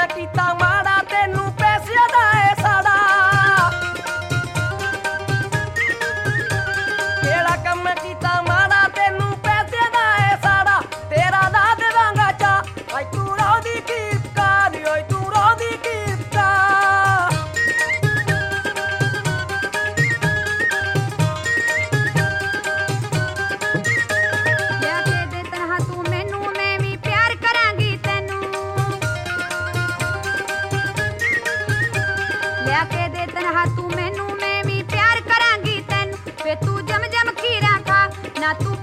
मैं कीता माड़ा तेनू पैसिया दा है साड़ा केड़ा कम मैं कीता माड़ा तेनू पैसिया दा है साड़ा तेरा दा देवांगा चा आई तू रोदी कीता नी ओए तू रोदी कीता के दे तनहा तू मैनू मैं भी प्यार करांगी तेनू वे तू जम जम खीरा खा ना तू